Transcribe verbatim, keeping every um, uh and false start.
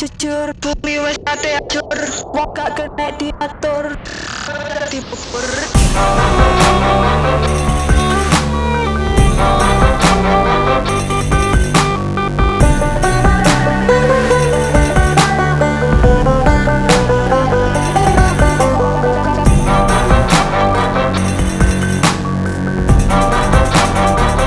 jujur bumi wis ate acur wong gak kena diatur dipupur